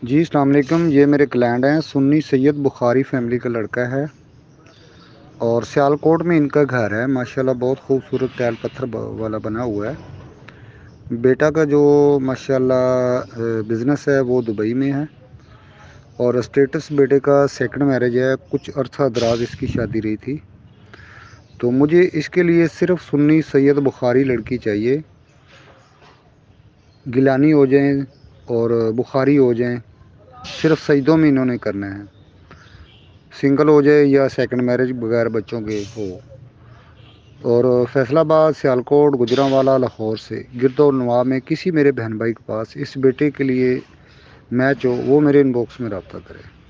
जी अस्सलाम वालेकुम। ये मेरे क्लाइंट हैं, सुन्नी सैयद बुखारी फैमिली का लड़का है और सियालकोट में इनका घर है। माशाल्लाह बहुत खूबसूरत टाइल पत्थर वाला बना हुआ है। बेटा का जो माशाल्लाह बिज़नेस है वो दुबई में है और स्टेटस बेटे का सेकंड मैरिज है। कुछ अरसा दराज इसकी शादी रही थी, तो मुझे इसके लिए सिर्फ सुन्नी सैयद बुखारी लड़की चाहिए। गिलानी हो जाए और बुखारी हो जाए, सिर्फ सजदों में इन्होंने करना है। सिंगल हो जाए या सेकंड मैरिज बगैर बच्चों के हो। और फैसलाबाद, सियालकोट, गुजरांवाला, लाहौर से गिरद और नवाब में किसी मेरे बहन भाई के पास इस बेटे के लिए मैच हो, वो मेरे इनबॉक्स में रब्ता करे।